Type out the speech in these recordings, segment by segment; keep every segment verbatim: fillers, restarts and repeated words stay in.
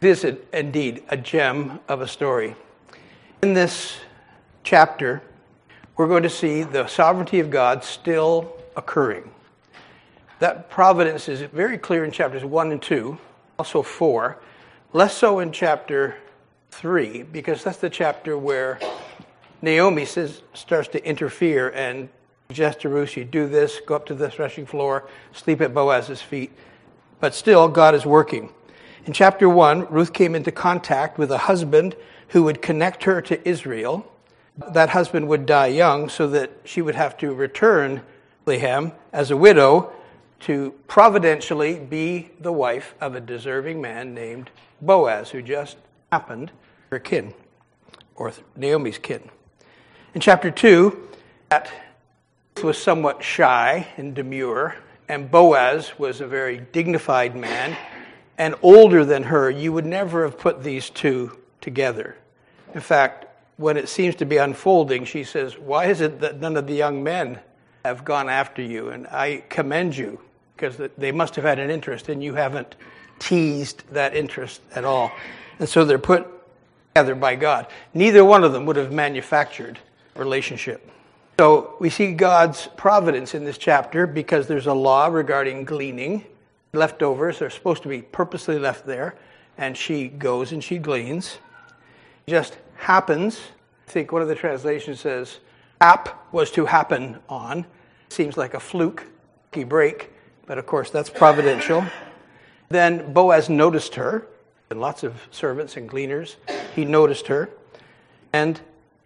This is indeed a gem of a story. In this chapter, we're going to see the sovereignty of God still occurring. That providence is very clear in chapters one and two, also four. Less so in chapter three, because that's the chapter where Naomi says, starts to interfere and suggests to Ruth, you do this, go up to the threshing floor, sleep at Boaz's feet. But still, God is working. In chapter one, Ruth came into contact with a husband who would connect her to Israel. That husband would die young so that she would have to return to Bethlehem as a widow to providentially be the wife of a deserving man named Boaz, who just happened her kin, or Naomi's kin. In chapter two, that Ruth was somewhat shy and demure, and Boaz was a very dignified man and older than her. You would never have put these two together. In fact, when it seems to be unfolding, she says, why is it that none of the young men have gone after you? And I commend you, because they must have had an interest, and you haven't teased that interest at all. And so they're put together by God. Neither one of them would have manufactured a relationship. So we see God's providence in this chapter because there's a law regarding gleaning. Leftovers are supposed to be purposely left there, and she goes and she gleans. It just happens. I think one of the translations says, hap was to happen on. Seems like a fluke, lucky break. But of course, that's providential. Then Boaz noticed her, and lots of servants and gleaners. He noticed her, and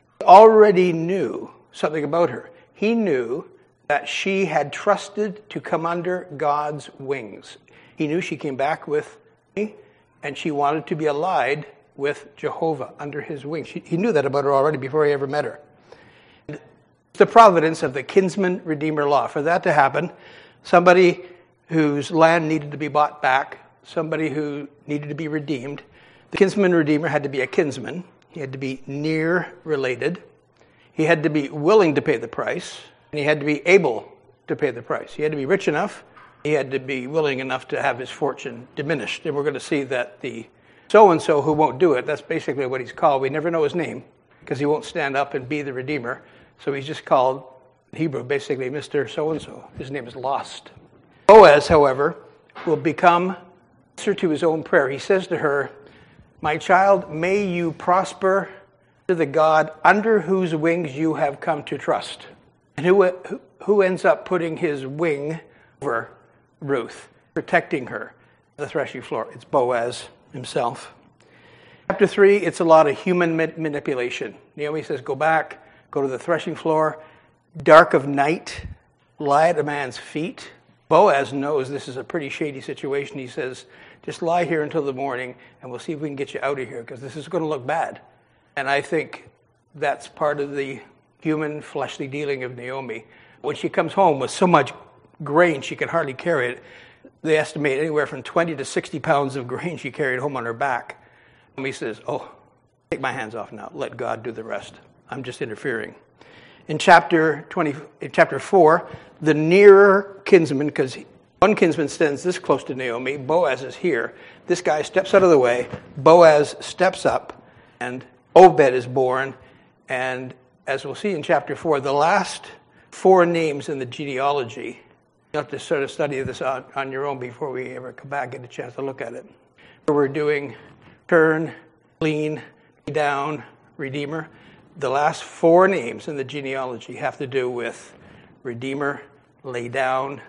already knew something about her. He knew that she had trusted to come under God's wings. He knew she came back with me, and she wanted to be allied with Jehovah under his wings. He knew that about her already before he ever met her. It's the providence of the kinsman-redeemer law. For that to happen, somebody whose land needed to be bought back, somebody who needed to be redeemed. The kinsman-redeemer had to be a kinsman. He had to be near related. He had to be willing to pay the price, and he had to be able to pay the price. He had to be rich enough. He had to be willing enough to have his fortune diminished. And we're going to see that the so-and-so who won't do it, that's basically what he's called. We never know his name because he won't stand up and be the redeemer. So he's just called, in Hebrew, basically Mister So-and-so. His name is lost. Boaz, however, will become answer to his own prayer. He says to her, my child, may you prosper to the God under whose wings you have come to trust. And who, who ends up putting his wing over Ruth, protecting her on the threshing floor? It's Boaz himself. Chapter three, it's a lot of human manipulation. Naomi says, go back, go to the threshing floor, dark of night, lie at a man's feet. Boaz knows this is a pretty shady situation. He says, just lie here until the morning, and we'll see if we can get you out of here, because this is going to look bad. And I think that's part of the human fleshly dealing of Naomi. When she comes home with so much grain she can hardly carry it, they estimate anywhere from twenty to sixty pounds of grain she carried home on her back. Naomi says, oh, take my hands off now. Let God do the rest. I'm just interfering. In chapter twenty, in chapter four, the nearer kinsman, because one kinsman stands this close to Naomi, Boaz is here. This guy steps out of the way. Boaz steps up, and Obed is born. And as we'll see in chapter four, the last four names in the genealogy, you have to sort of study this on, on your own before we ever come back and get a chance to look at it. We're doing turn, glean, down, redeemer. The last four names in the genealogy have to do with redeemer, lay down,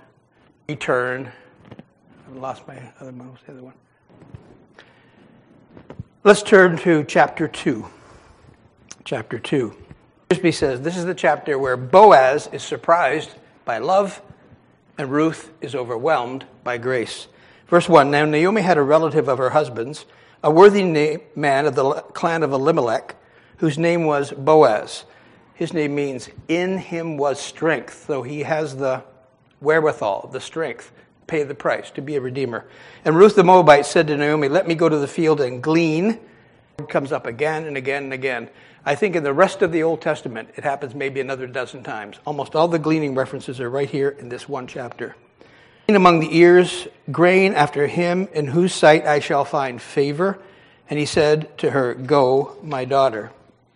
return. I've lost my other one. What's the other one? Let's turn to chapter two. Chapter two. Bixby says this is the chapter where Boaz is surprised by love and Ruth is overwhelmed by grace. Verse one, now Naomi had a relative of her husband's, a worthy na- man of the clan of Elimelech, whose name was Boaz. His name means, in him was strength. So he has the wherewithal, the strength, pay the price, to be a redeemer. And Ruth the Moabite said to Naomi, let me go to the field and glean. It comes up again and again and again. I think in the rest of the Old Testament, it happens maybe another dozen times. Almost all the gleaning references are right here in this one chapter. Among the ears, grain after him in whose sight I shall find favor. And he said to her, "Go, my daughter."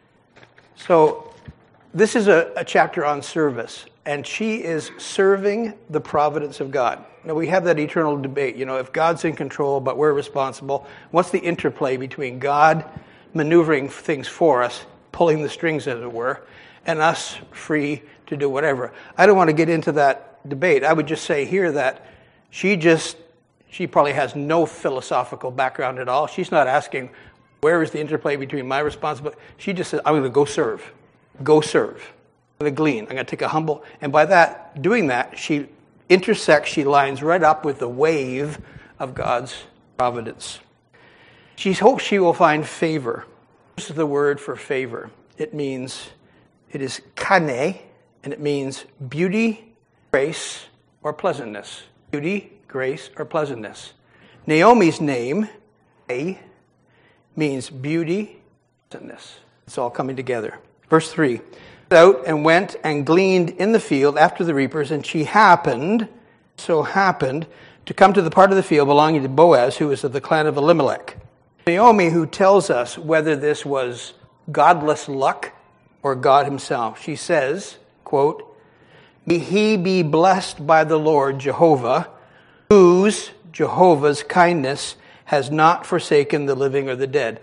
So this is a, a chapter on service, and she is serving the providence of God. Now, we have that eternal debate, you know, if God's in control, but we're responsible, what's the interplay between God maneuvering things for us, pulling the strings, as it were, and us free to do whatever? I don't want to get into that debate. I would just say here that she just, she probably has no philosophical background at all. She's not asking, where is the interplay between my responsibility? She just says, I'm going to go serve. Go serve. I'm going to glean. I'm going to take a humble, and by that, doing that, she intersects, she lines right up with the wave of God's providence. She hopes she will find favor. This is the word for favor. It means, it is kane, and it means beauty, grace, or pleasantness. Beauty, grace, or pleasantness. Naomi's name, A, means beauty, pleasantness. It's all coming together. Verse three. Out and went and gleaned in the field after the reapers, and she happened, so happened, to come to the part of the field belonging to Boaz, who was of the clan of Elimelech. Naomi, who tells us whether this was godless luck or God himself, she says, quote, "May he be blessed by the Lord Jehovah, whose, Jehovah's kindness has not forsaken the living or the dead."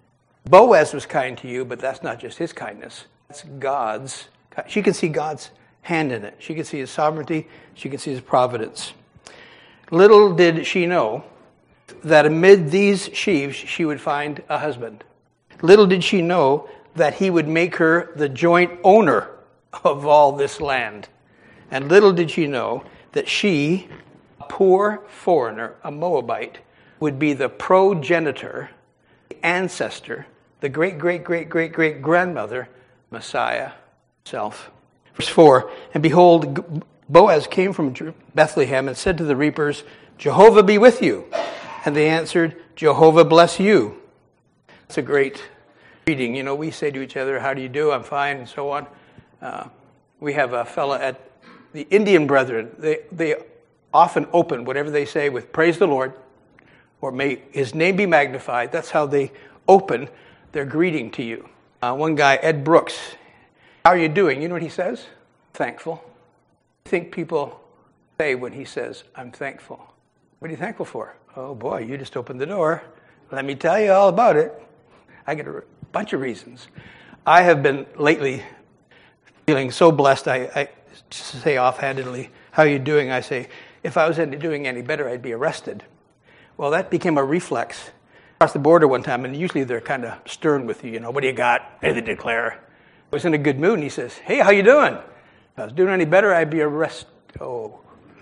Boaz was kind to you, but that's not just his kindness. It's God's. She can see God's hand in it. She can see his sovereignty. She can see his providence. Little did she know that amid these sheaves she would find a husband. Little did she know that he would make her the joint owner of all this land. And little did she know that she, a poor foreigner, a Moabite, would be the progenitor, the ancestor, the great, great, great, great, great grandmother, Messiah himself. Verse four, and behold, Boaz came from Bethlehem and said to the reapers, "Jehovah be with you." And they answered, "Jehovah bless you." It's a great greeting. You know, we say to each other, "How do you do? I'm fine," and so on. Uh, we have a fella at the Indian Brethren. They, they often open whatever they say with "Praise the Lord," or "May his name be magnified." That's how they open their greeting to you. Uh, one guy, Ed Brooks, "How are you doing?" You know what he says? "Thankful." I think people say when he says, "I'm thankful." What are you thankful for? Oh boy, you just opened the door. Let me tell you all about it. I get a bunch of reasons. I have been lately feeling so blessed. I, I say offhandedly, "How are you doing?" I say, if I was doing any better, I'd be arrested. Well, that became a reflex. Across the border one time, and usually they're kind of stern with you, you know, "What do you got?" Anything to declare. I was in a good mood, and he says, "Hey, how you doing?" If I was doing any better, I'd be arrested. Oh.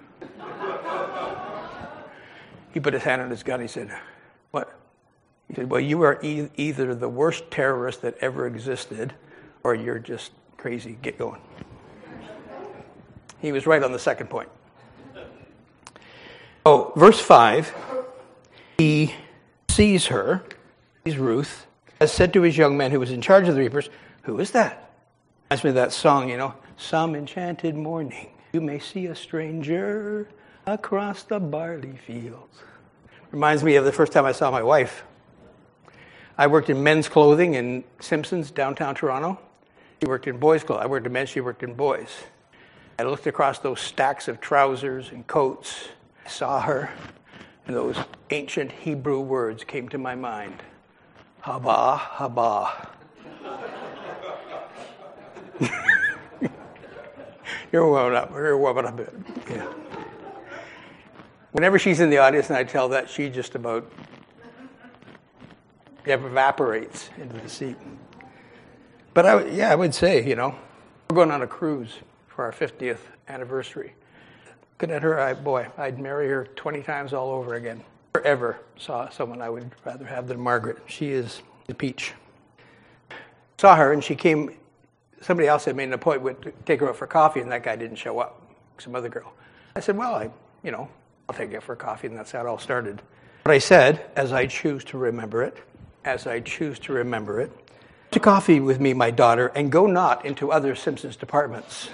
He put his hand on his gun, he said, "What?" He said, "Well, you are e- either the worst terrorist that ever existed, or you're just crazy. Get going." He was right on the second point. Oh, verse five, he sees her, sees Ruth, has said to his young man who was in charge of the reapers, "Who is that?" Reminds me of that song, you know, "Some enchanted morning, you may see a stranger across the barley fields." Reminds me of the first time I saw my wife. I worked in men's clothing in Simpsons, downtown Toronto. She worked in boys' clothes. I worked in men's, she worked in boys. I looked across those stacks of trousers and coats. I saw her, and those ancient Hebrew words came to my mind. Haba, haba. You're warming up. You're warming up a bit. Yeah. Whenever she's in the audience and I tell that, she just about evaporates into the seat. But I, yeah, I would say, you know, we're going on a cruise for our fiftieth anniversary. Looking at her, I, boy, I'd marry her twenty times all over again. If I ever saw someone I would rather have than Margaret. She is the peach. Saw her, and she came. Somebody else had made an appointment to take her out for coffee, and that guy didn't show up. Some other girl. I said, "Well, I, you know, I'll take you out for coffee," and that's how it all started. But I said, as I choose to remember it, as I choose to remember it, to coffee with me, my daughter, and go not into other Simpsons departments.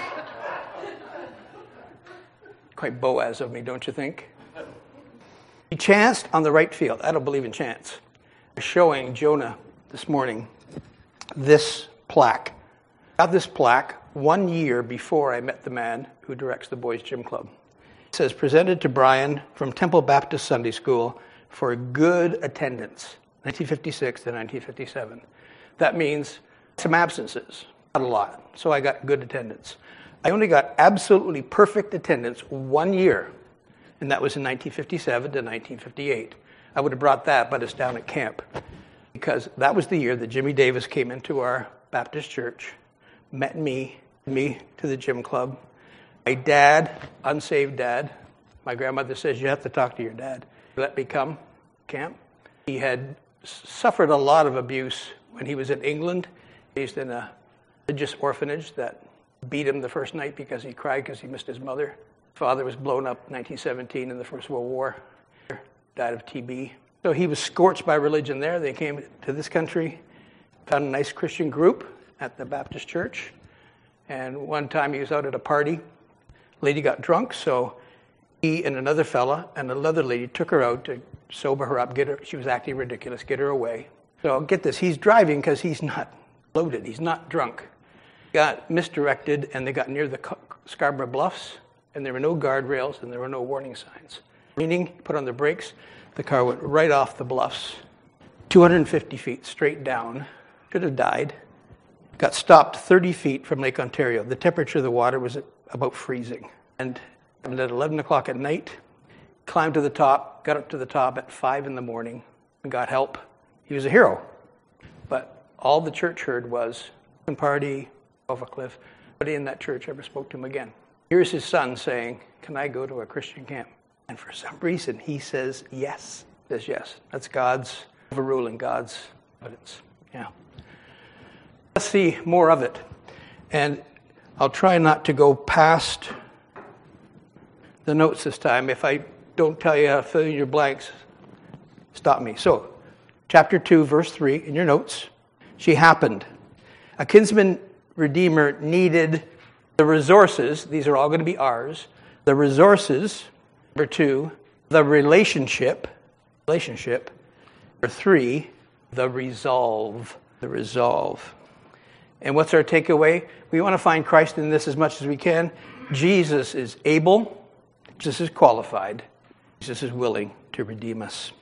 Quite Boaz of me, don't you think? He chanced on the right field. I don't believe in chance. I'm showing Jonah this morning this plaque. I got this plaque one year before I met the man who directs the Boys Gym Club. It says, presented to Brian from Temple Baptist Sunday School for good attendance, nineteen fifty-six to nineteen fifty-seven. That means some absences, not a lot. So I got good attendance. I only got absolutely perfect attendance one year, and that was in nineteen fifty-seven to nineteen fifty-eight. I would have brought that, but it's down at camp, because that was the year that Jimmy Davis came into our Baptist church, met me, me to the gym club. My dad, unsaved dad, my grandmother says, you have to talk to your dad. Let me come camp. He had suffered a lot of abuse when he was in England. Raised in a religious orphanage that beat him the first night because he cried because he missed his mother. His father was blown up in nineteen seventeen in the First World War. Died of T B. So he was scorched by religion there. They came to this country, found a nice Christian group at the Baptist church. And one time he was out at a party. Lady got drunk, so he and another fella and another lady took her out to sober her up, get her. She was acting ridiculous, get her away. So get this, he's driving because he's not loaded, he's not drunk. Got misdirected, and they got near the Scarborough Bluffs, and there were no guardrails and there were no warning signs. Meaning, put on the brakes, the car went right off the bluffs, two hundred fifty feet straight down, could have died. Got stopped thirty feet from Lake Ontario. The temperature of the water was about freezing. And at eleven o'clock at night, climbed to the top, got up to the top at five in the morning, and got help. He was a hero. But all the church heard was, party, off a cliff. Nobody in that church ever spoke to him again. Here's his son saying, can I go to a Christian camp? And for some reason, he says yes. Says yes. That's God's overruling, God's evidence. Yeah. Let's see more of it. And I'll try not to go past the notes this time. If I don't tell you how to fill in your blanks, stop me. So, chapter two, verse three, in your notes. She happened. A kinsman redeemer needed the resources. These are all going to be ours. The resources. Number two, the relationship. Relationship. Number three, the resolve. The resolve. And what's our takeaway? We want to find Christ in this as much as we can. Jesus is able. Jesus is qualified. Jesus is willing to redeem us.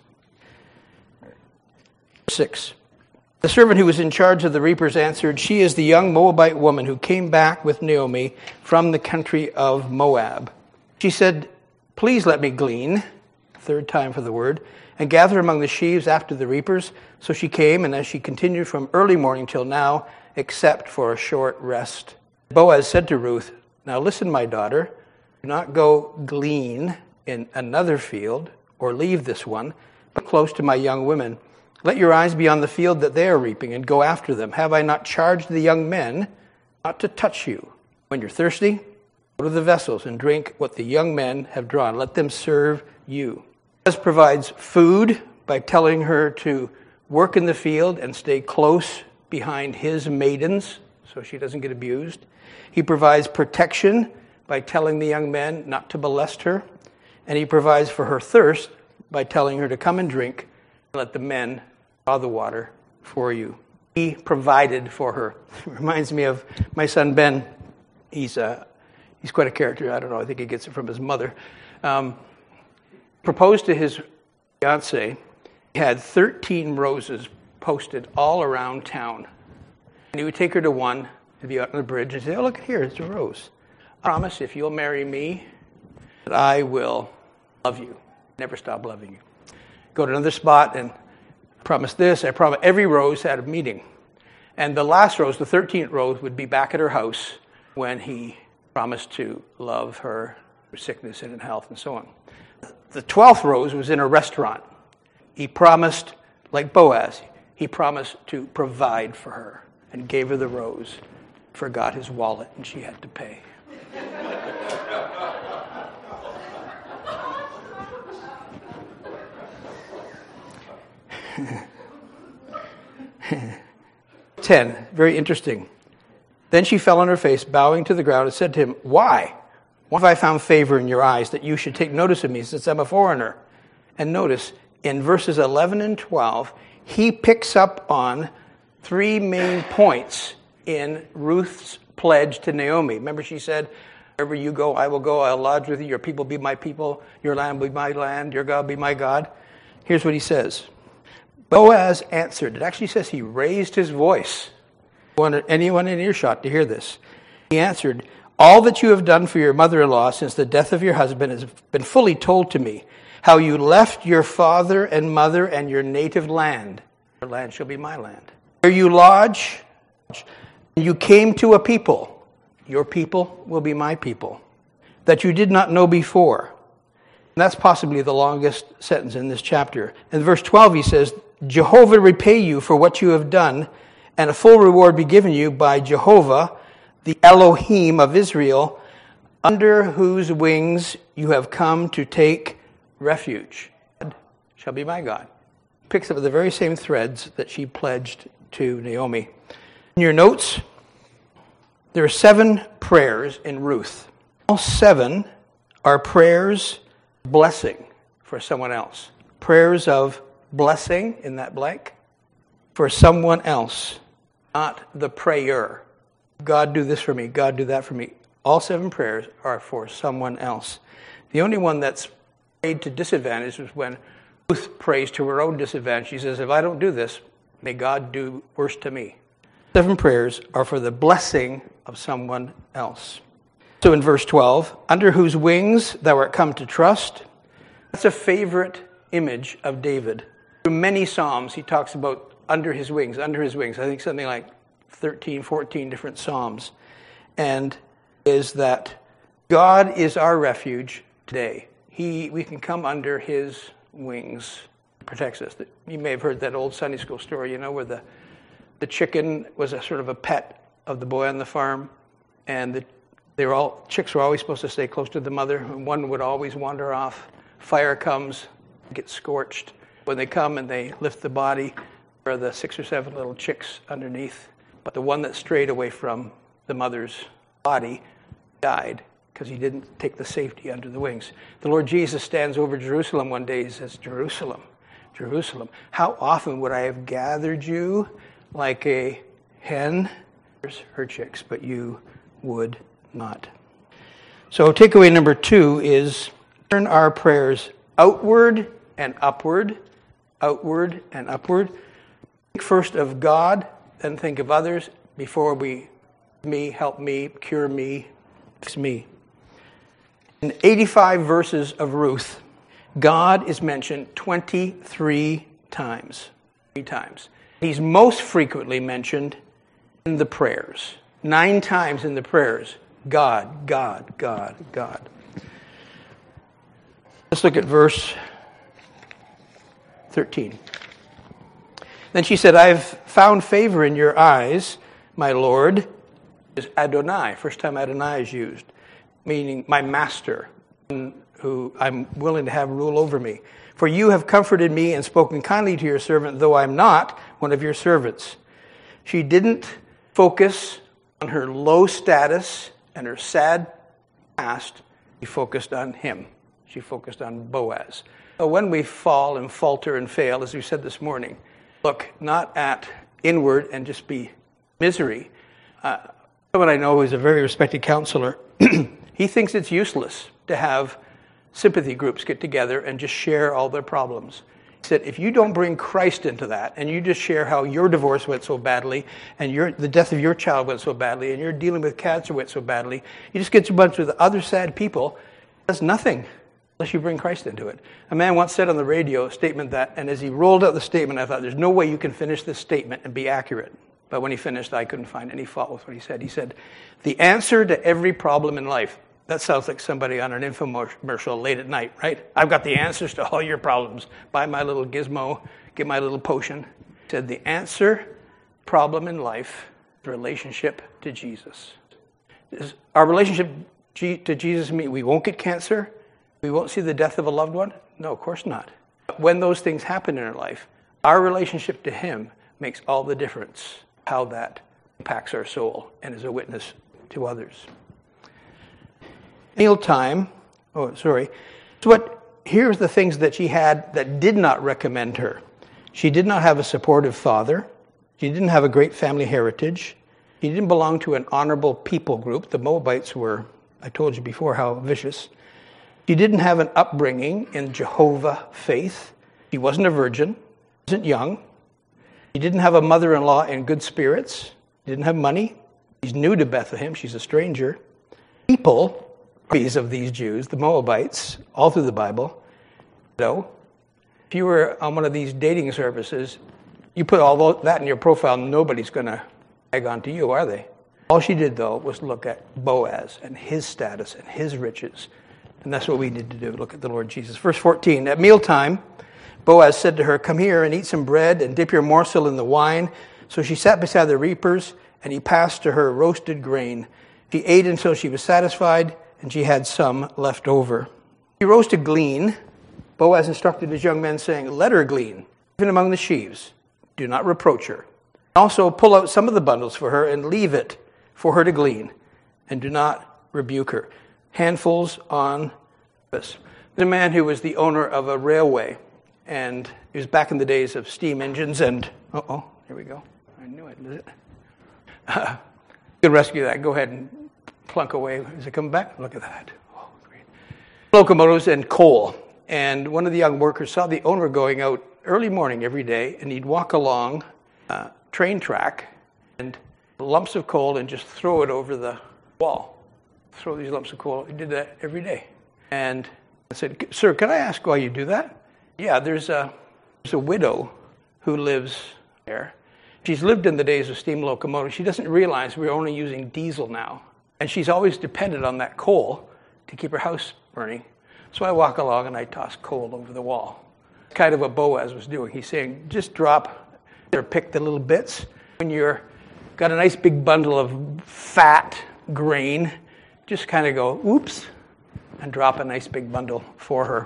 Six. The servant who was in charge of the reapers answered, she is the young Moabite woman who came back with Naomi from the country of Moab. She said, please let me glean, third time for the word, and gather among the sheaves after the reapers. So she came, and as she continued from early morning till now, except for a short rest. Boaz said to Ruth, now listen, my daughter, do not go glean in another field, or leave this one, but close to my young women. Let your eyes be on the field that they are reaping, and go after them. Have I not charged the young men not to touch you? When you're thirsty, go to the vessels and drink what the young men have drawn. Let them serve you. Boaz provides food by telling her to work in the field and stay close behind his maidens so she doesn't get abused. He provides protection by telling the young men not to molest her. And he provides for her thirst by telling her to come and drink and let the men draw the water for you. He provided for her. It reminds me of my son Ben. He's uh, he's quite a character. I don't know. I think he gets it from his mother. Um, proposed to his fiancée. He had thirteen roses posted all around town. And he would take her to one, to be out on the bridge, and say, oh, look here, it's a rose. I promise if you'll marry me, that I will love you, never stop loving you. Go to another spot and promise this. I promise every rose had a meaning. And the last rose, the thirteenth rose, would be back at her house when he promised to love her for sickness and in health and so on. The twelfth rose was in a restaurant. He promised, like Boaz, he promised to provide for her and gave her the rose, forgot his wallet, and she had to pay. ten, very interesting. Then she fell on her face, bowing to the ground, and said to him, why? Why have I found favor in your eyes that you should take notice of me since I'm a foreigner? And notice, in verses eleven and twelve, he picks up on three main points in Ruth's pledge to Naomi. Remember she said, wherever you go, I will go, I'll lodge with you, your people be my people, your land be my land, your God be my God. Here's what he says. Boaz answered. It actually says he raised his voice. I wanted anyone in earshot to hear this. He answered, all that you have done for your mother-in-law since the death of your husband has been fully told to me, how you left your father and mother and your native land. Your land shall be my land. Where you lodge, you came to a people. Your people will be my people, that you did not know before. And that's possibly the longest sentence in this chapter. In verse twelve, he says, Jehovah repay you for what you have done, and a full reward be given you by Jehovah, the Elohim of Israel, under whose wings you have come to take refuge. God shall be my God. Picks up the very same threads that she pledged to Naomi. In your notes, there are seven prayers in Ruth. All seven are prayers of blessing for someone else. Prayers of blessing in that blank for someone else, not the prayer. God do this for me, God do that for me. All seven prayers are for someone else. The only one that's prayed to disadvantage is when Ruth prays to her own disadvantage. She says, if I don't do this, may God do worse to me. Seven prayers are for the blessing of someone else. So in verse twelve, under whose wings thou art come to trust, that's a favorite image of David. Through many Psalms, he talks about under his wings, under his wings. I think something like thirteen, fourteen different Psalms. And is that God is our refuge today. He, we can come under his wings. He protects us. You may have heard that old Sunday school story, you know, where the, the chicken was a sort of a pet of the boy on the farm. And the, they were all, chicks were always supposed to stay close to the mother. And one would always wander off. Fire comes, gets scorched. When they come and they lift the body, there are the six or seven little chicks underneath. But the one that strayed away from the mother's body died because he didn't take the safety under the wings. The Lord Jesus stands over Jerusalem one day. He says, Jerusalem, Jerusalem, how often would I have gathered you like a hen her chicks, but you would not. So takeaway number two is turn our prayers outward and upward, outward and upward. Think first of God, then think of others before we, me, help me, cure me, fix me. In eighty-five verses of Ruth, God is mentioned twenty-three times. Three times. He's most frequently mentioned in the prayers. Nine times in the prayers. God, God, God, God. Let's look at verse thirteen. Then she said, I've found favor in your eyes, my Lord. Is Adonai. First time Adonai is used. Meaning my master, who I'm willing to have rule over me. For you have comforted me and spoken kindly to your servant, though I'm not one of your servants. She didn't focus on her low status and her sad past. She focused on him. She focused on Boaz. So when we fall and falter and fail, as we said this morning, look not at inward and just be misery. Uh, someone I know who is a very respected counselor, he thinks it's useless to have sympathy groups get together and just share all their problems. He said, if you don't bring Christ into that and you just share how your divorce went so badly and your, the death of your child went so badly and you're dealing with cancer went so badly, you just get a bunch of other sad people. That's nothing unless you bring Christ into it. A man once said on the radio a statement that, and as he rolled out the statement, I thought, there's no way you can finish this statement and be accurate. But when he finished, I couldn't find any fault with what he said. He said, the answer to every problem in life. That sounds like somebody on an infomercial late at night, right? I've got the answers to all your problems. Buy my little gizmo, get my little potion. He said the answer problem in life is relationship to Jesus. Is our relationship to Jesus mean we won't get cancer? We won't see the death of a loved one? No, of course not. But when those things happen in our life, our relationship to him makes all the difference, how that impacts our soul and is a witness to others. Mealtime, oh, sorry. So what here's the things that she had that did not recommend her. She did not have a supportive father. She didn't have a great family heritage. She didn't belong to an honorable people group. The Moabites were, I told you before, how vicious. She didn't have an upbringing in Jehovah faith. She wasn't a virgin. She wasn't young. She didn't have a mother-in-law in good spirits. She didn't have money. She's new to Bethlehem. She's a stranger. People, these of these Jews, the Moabites, all through the Bible, you know, if you were on one of these dating services, you put all that in your profile, nobody's going to tag on to you, are they? All she did, though, was look at Boaz and his status and his riches. And that's what we need to do, look at the Lord Jesus. Verse fourteen, at mealtime, Boaz said to her, come here and eat some bread and dip your morsel in the wine. So she sat beside the reapers, and he passed to her roasted grain. She ate until she was satisfied, and she had some left over. She rose to glean. Boaz instructed his young men, saying, let her glean, even among the sheaves. Do not reproach her. Also pull out some of the bundles for her and leave it for her to glean, and do not rebuke her. Handfuls on this. There's a man who was the owner of a railway, and it was back in the days of steam engines, and, uh-oh, here we go. I knew I'd lose it. Uh, you can rescue that. Go ahead and plunk away. Is it coming back? Look at that. Oh, great. Locomotives and coal. And one of the young workers saw the owner going out early morning every day, and he'd walk along a train track and lumps of coal and just throw it over the wall. Throw these lumps of coal. He did that every day. And I said, sir, can I ask why you do that? Yeah, there's a, there's a widow who lives there. She's lived in the days of steam locomotives. She doesn't realize we're only using diesel now. And she's always depended on that coal to keep her house burning. So I walk along and I toss coal over the wall. Kind of what Boaz was doing. He's saying, just drop or pick the little bits. When you're got a nice big bundle of fat grain, just kind of go, oops, and drop a nice big bundle for her.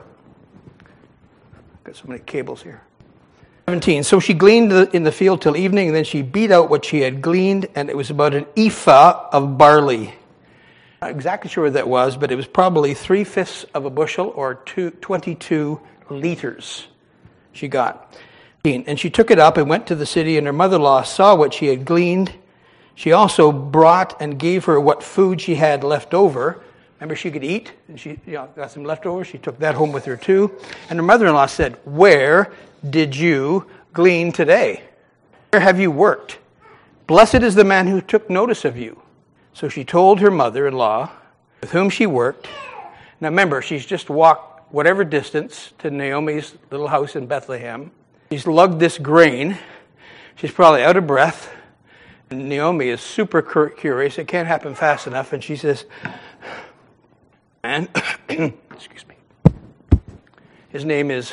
Got so many cables here. seventeen. So she gleaned in the field till evening, and then she beat out what she had gleaned, and it was about an ephah of barley. Not exactly sure what that was, but it was probably three-fifths of a bushel or two, twenty-two liters she got. And she took it up and went to the city, and her mother-in-law saw what she had gleaned. She also brought and gave her what food she had left over. Remember, she could eat, and she you know, got some leftovers. She took that home with her too. And her mother-in-law said, where did you glean today? Where have you worked? Blessed is the man who took notice of you. So she told her mother-in-law, with whom she worked. Now remember, she's just walked whatever distance to Naomi's little house in Bethlehem. She's lugged this grain. She's probably out of breath. And Naomi is super curious. It can't happen fast enough. And she says, and, excuse me, his name is,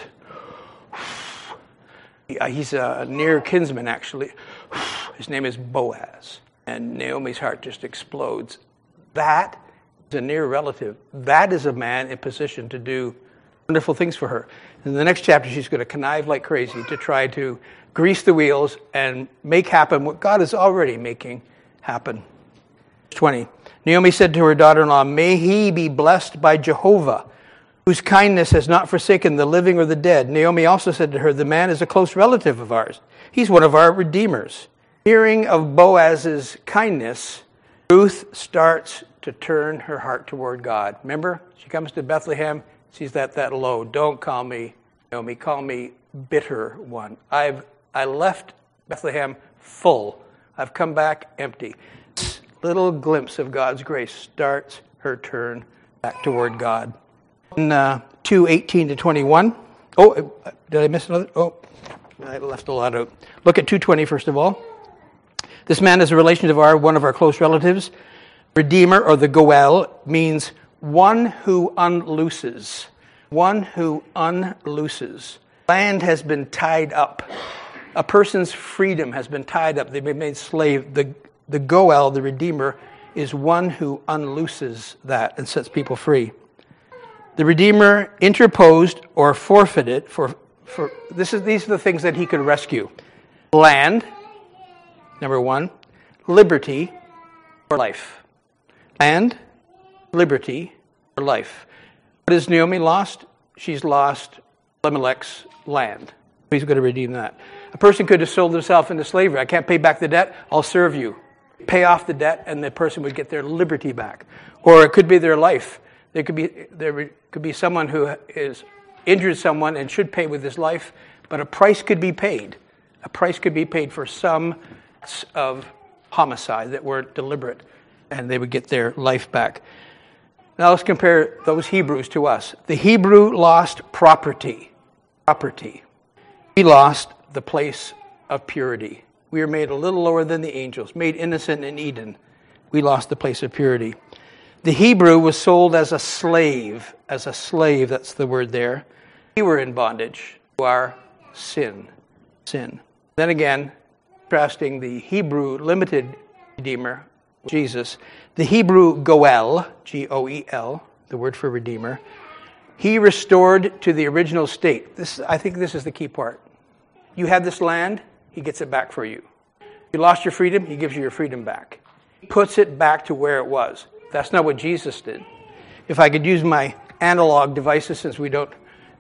he's a near kinsman, actually. His name is Boaz. And Naomi's heart just explodes. That is a near relative. That is a man in position to do wonderful things for her. In the next chapter, she's going to connive like crazy to try to grease the wheels and make happen what God is already making happen. twenty. Naomi said to her daughter-in-law, may he be blessed by Jehovah, whose kindness has not forsaken the living or the dead. Naomi also said to her, the man is a close relative of ours. He's one of our redeemers. Hearing of Boaz's kindness, Ruth starts to turn her heart toward God. Remember, she comes to Bethlehem. She's at that low. Don't call me Naomi. Call me bitter one. I've I left Bethlehem full. I've come back empty. This little glimpse of God's grace starts her turn back toward God. In uh, two eighteen to twenty-one. Oh, did I miss another? Oh, I left a lot out. Look at two twenty first of all. This man is a relation of our one of our close relatives. Redeemer, or the Goel, means one who unlooses. One who unlooses. Land has been tied up. A person's freedom has been tied up. They've been made slave. The, the Goel, the Redeemer, is one who unlooses that and sets people free. The Redeemer interposed or forfeited for, for this is these are the things that he could rescue. Land, number one. Liberty or life. Land, liberty, or life. What has Naomi lost? she's lost Elimelech's land. He's going to redeem that. A person could have sold himself into slavery. I can't pay back the debt, I'll serve you. Pay off the debt, and the person would get their liberty back. Or it could be their life. There could be there could be someone who is injured someone and should pay with his life, but a price could be paid. A price could be paid for some of homicide that weren't deliberate, and they would get their life back. Now let's compare those Hebrews to us. The Hebrew lost property. Property. We lost the place of purity. We were made a little lower than the angels, made innocent in Eden. We lost the place of purity. The Hebrew was sold as a slave. As a slave, that's the word there. We were in bondage to our sin. Sin. Then again, contrasting the Hebrew limited Redeemer, Jesus, the Hebrew Goel, G O E L, the word for Redeemer, he restored to the original state. This, I think this is the key part. You had this land, he gets it back for you. You lost your freedom, he gives you your freedom back. He puts it back to where it was. That's not what Jesus did. If I could use my analog devices, since we don't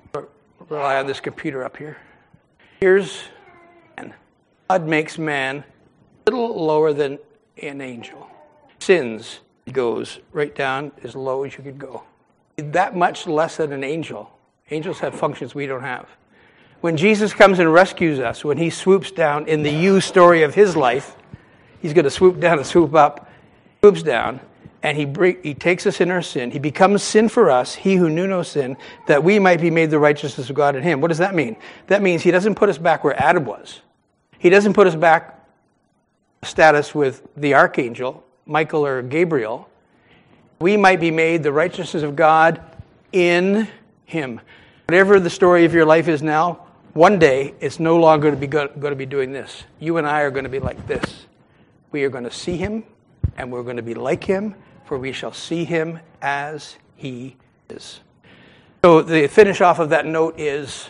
rely on this computer up here. Here's man. God makes man a little lower than an angel. Sins goes right down as low as you could go. That much less than an angel. Angels have functions we don't have. When Jesus comes and rescues us, when he swoops down in the you story of his life, he's going to swoop down and swoop up, swoops down, and he break, he takes us in our sin. He becomes sin for us, he who knew no sin, that we might be made the righteousness of God in him. What does that mean? That means he doesn't put us back where Adam was. He doesn't put us back status with the archangel, Michael or Gabriel. We might be made the righteousness of God in him. Whatever the story of your life is now, one day it's no longer going to be go- going to be doing this. You and I are going to be like this. We are going to see him, and we're going to be like him, for we shall see him as he is. So the finish off of that note is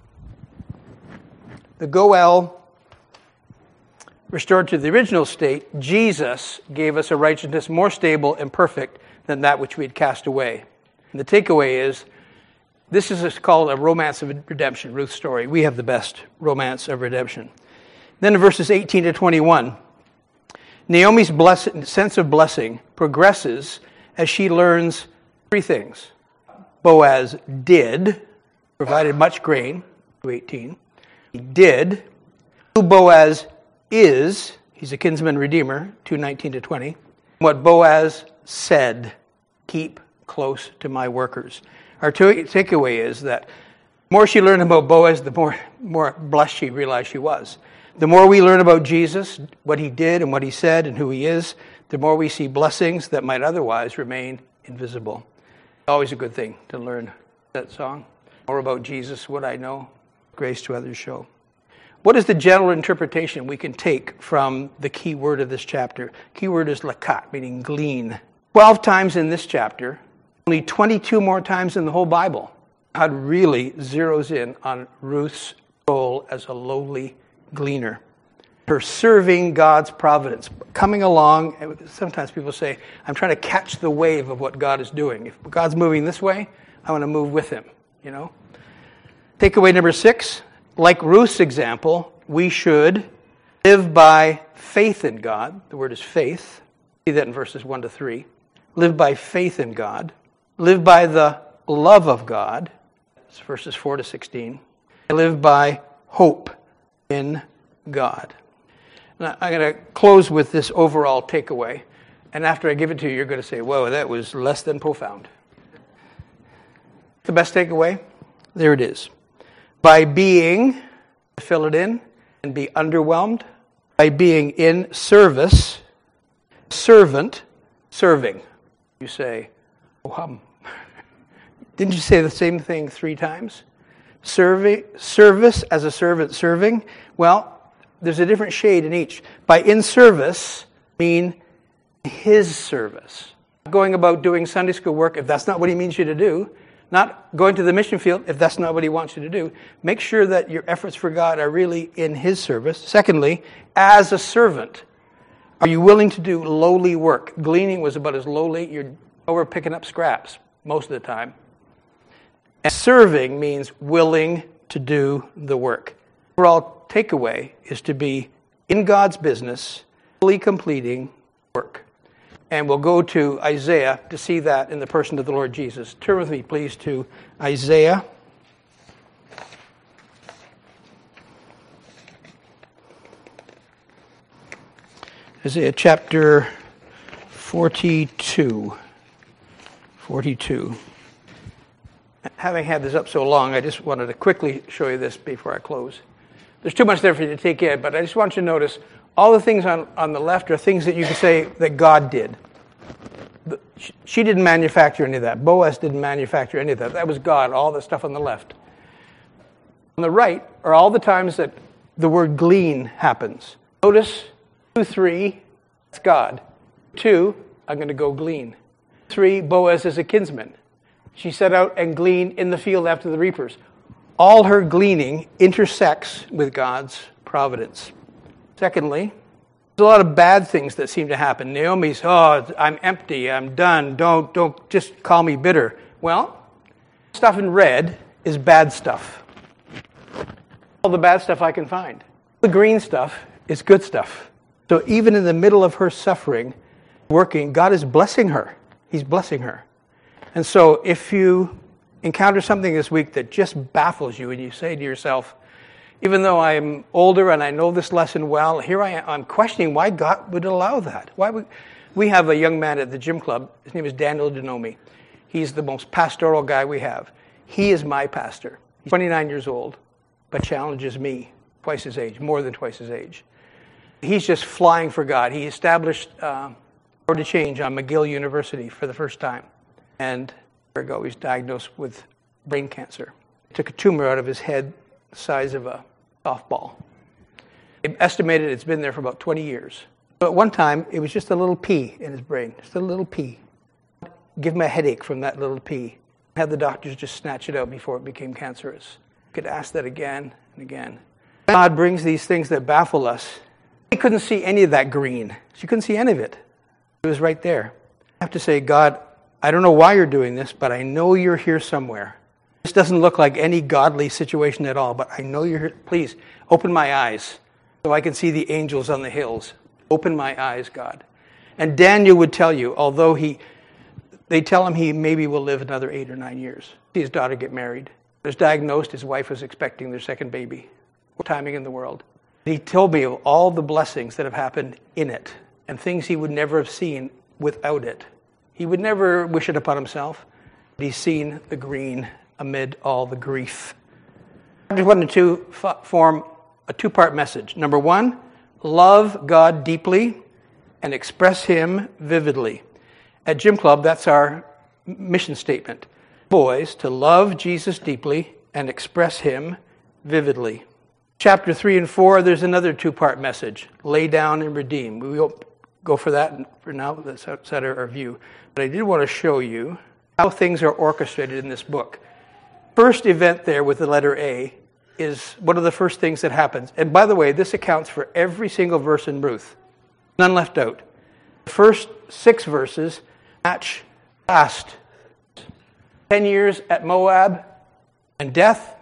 the Goel restored to the original state. Jesus gave us a righteousness more stable and perfect than that which we had cast away. And the takeaway is, this is called a romance of redemption, Ruth's story. We have the best romance of redemption. Then in verses eighteen to twenty-one, Naomi's blessed, sense of blessing progresses as she learns three things. Boaz did, provided much grain, to eighteen. He did. Who Boaz is, he's a kinsman redeemer, two nineteen to twenty. What Boaz said, keep close to my workers. Our takeaway is that the more she learned about Boaz, the more, more blessed she realized she was. The more we learn about Jesus, what he did and what he said and who he is, the more we see blessings that might otherwise remain invisible. Always a good thing to learn that song. More about Jesus, what I know, grace to others show. What is the general interpretation we can take from the key word of this chapter? Key word is lakat, meaning glean. Twelve times in this chapter, only twenty-two more times in the whole Bible. God really zeroes in on Ruth's role as a lowly gleaner. Her serving God's providence, coming along. Sometimes people say, I'm trying to catch the wave of what God is doing. If God's moving this way, I want to move with him, you know. Takeaway number six, like Ruth's example, we should live by faith in God. The word is faith. See that in verses one to three. Live by faith in God. Live by the love of God. That's verses four to sixteen. Live by hope in God. Now, I'm going to close with this overall takeaway. And after I give it to you, you're going to say, whoa, that was less than profound. The best takeaway? There it is. By being, fill it in, and be underwhelmed. By being in service, servant, serving. You say, oh, hum. Didn't you say the same thing three times? Serving, service as a servant serving. Well, there's a different shade in each. By in service, mean his service. Going about doing Sunday school work, if that's not what he means you to do. Not going to the mission field, if that's not what he wants you to do. Make sure that your efforts for God are really in his service. Secondly, as a servant, are you willing to do lowly work? Gleaning was about as lowly. You're over picking up scraps most of the time. And serving means willing to do the work. The overall takeaway is to be in God's business, fully completing work. And we'll go to Isaiah to see that in the person of the Lord Jesus. Turn with me, please, to Isaiah. Isaiah chapter forty-two. forty-two. Having had this up so long, I just wanted to quickly show you this before I close. There's too much there for you to take in, but I just want you to notice all the things on, on the left are things that you can say that God did. She didn't manufacture any of that. Boaz didn't manufacture any of that. That was God, all the stuff on the left. On the right are all the times that the word glean happens. Notice two, three, that's God. Two, I'm going to go glean. Three, Boaz is a kinsman. She set out and gleaned in the field after the reapers. All her gleaning intersects with God's providence. Secondly, there's a lot of bad things that seem to happen. Naomi's, oh, I'm empty, I'm done, don't, don't, just call me bitter. Well, stuff in red is bad stuff. All the bad stuff I can find. The green stuff is good stuff. So even in the middle of her suffering, working, God is blessing her. He's blessing her. And so if you encounter something this week that just baffles you and you say to yourself, even though I'm older and I know this lesson well, here I am, I'm questioning why God would allow that. Why would we have a young man at the gym club, his name is Daniel Denomi. He's the most pastoral guy we have. He is my pastor. He's twenty-nine years old, but challenges me, twice his age, more than twice his age. He's just flying for God. He established uh, Road to Change on McGill University for the first time. And a year ago, he was diagnosed with brain cancer. They took a tumor out of his head the size of a softball. They estimated it's been there for about twenty years. So at one time, it was just a little pea in his brain, just a little pea. Give him a headache from that little pea. Have the doctors just snatch it out before it became cancerous. You could ask that again and again. God brings these things that baffle us. He couldn't see any of that green. She couldn't see any of it. It was right there. I have to say, God, I don't know why you're doing this, but I know you're here somewhere. This doesn't look like any godly situation at all, but I know you're here. Please, open my eyes so I can see the angels on the hills. Open my eyes, God. And Daniel would tell you, although he, they tell him he maybe will live another eight or nine years. See his daughter get married. He was diagnosed, his wife was expecting their second baby. What timing in the world. He told me of all the blessings that have happened in it and things he would never have seen without it. He would never wish it upon himself, but he's seen the green amid all the grief. I just wanted to form a two-part message. Number one, love God deeply and express Him vividly. At Gym Club, that's our mission statement. Boys, to love Jesus deeply and express Him vividly. Chapter three and four, there's another two-part message. Lay down and redeem. We won't go for that for now. That's outside our view. But I did want to show you how things are orchestrated in this book. First event there with the letter A is one of the first things that happens. And by the way, this accounts for every single verse in Ruth. None left out. The first six verses match last. Ten years at Moab and death.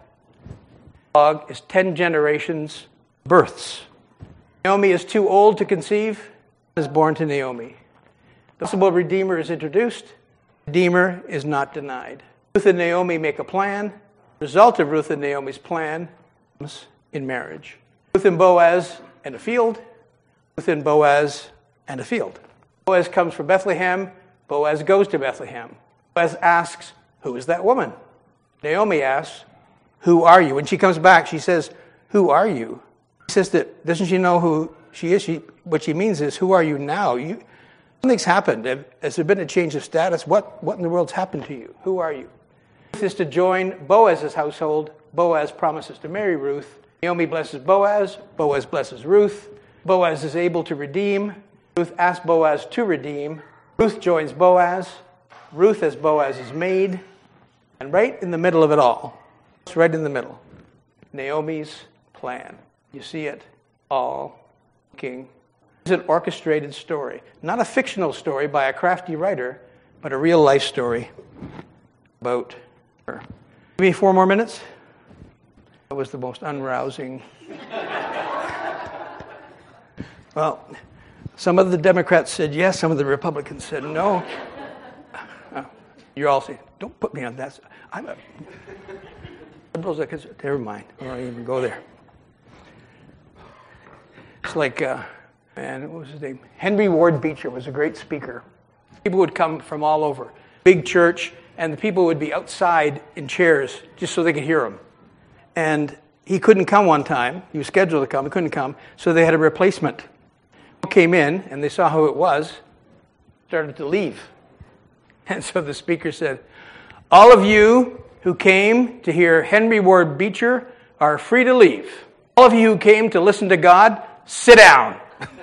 Log is ten generations births. Naomi is too old to conceive, is born to Naomi. The possible Redeemer is introduced. Redeemer is not denied. Ruth and Naomi make a plan. The result of Ruth and Naomi's plan comes in marriage. Ruth and Boaz and a field. Ruth and Boaz and a field. Boaz comes from Bethlehem. Boaz goes to Bethlehem. Boaz asks, who is that woman? Naomi asks, who are you? When she comes back, she says, who are you? She says that, doesn't she know who she is? She, what she means is, who are you now? You, something's happened. Has there been a change of status? What, what in the world's happened to you? Who are you? Ruth is to join Boaz's household. Boaz promises to marry Ruth. Naomi blesses Boaz. Boaz blesses Ruth. Boaz is able to redeem. Ruth asks Boaz to redeem. Ruth joins Boaz. Ruth as Boaz's maid. And right in the middle of it all, it's right in the middle, Naomi's plan. You see it all. King. It's an orchestrated story. Not a fictional story by a crafty writer, but a real life story about her. Give me four more minutes. That was the most unrousing. Well, some of the Democrats said yes, some of the Republicans said no. Uh, you're all saying, don't put me on that. I'm a liberals. Never mind. I don't even go there. It's like, uh, man, what was his name? Henry Ward Beecher was a great speaker. People would come from all over. Big church, and the people would be outside in chairs just so they could hear him. And he couldn't come one time. He was scheduled to come. He couldn't come, so they had a replacement. Came in, and they saw who it was, started to leave. And so the speaker said, all of you who came to hear Henry Ward Beecher are free to leave. All of you who came to listen to God, sit down.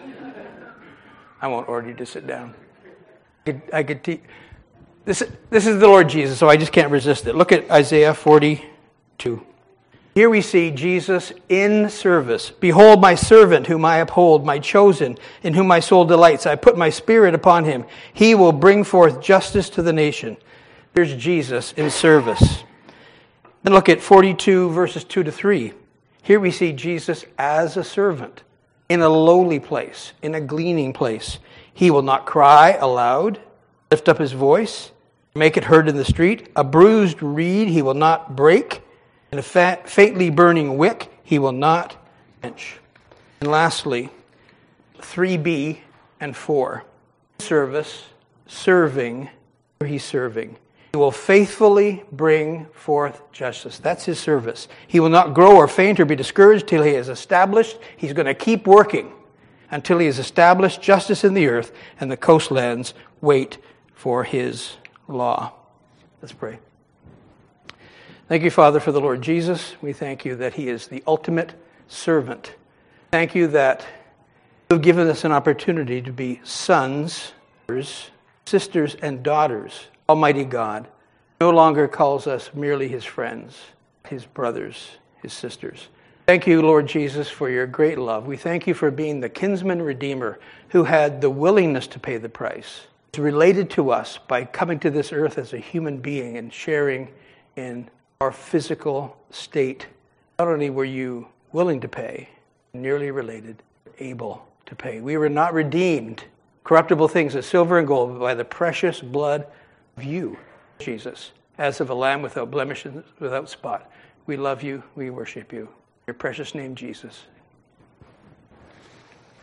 I won't order you to sit down. I could, I could te- this, this is the Lord Jesus, so I just can't resist it. Look at Isaiah forty-two. Here we see Jesus in service. Behold my servant whom I uphold, my chosen, in whom my soul delights. I put my spirit upon him. He will bring forth justice to the nation. There's Jesus in service. Then look at forty-two verses two to three. Here we see Jesus as a servant in a lowly place, in a gleaning place. He will not cry aloud, lift up his voice, make it heard in the street. A bruised reed he will not break, and a fat, faintly burning wick he will not quench. And lastly, three B and four. Service, serving, where he's serving. He will faithfully bring forth justice. That's his service. He will not grow or faint or be discouraged till he is established. He's going to keep working until he has established justice in the earth and the coastlands wait for his law. Let's pray. Thank you, Father, for the Lord Jesus. We thank you that he is the ultimate servant. Thank you that you have given us an opportunity to be sons, sisters, and daughters. Almighty God no longer calls us merely his friends, his brothers, his sisters. Thank you, Lord Jesus, for your great love. We thank you for being the kinsman redeemer who had the willingness to pay the price. It's related to us by coming to this earth as a human being and sharing in our physical state. Not only were you willing to pay, nearly related, able to pay. We were not redeemed, corruptible things as silver and gold, but by the precious blood of you, Jesus, as of a lamb without blemish and without spot. We love you. We worship you. In your precious name, Jesus.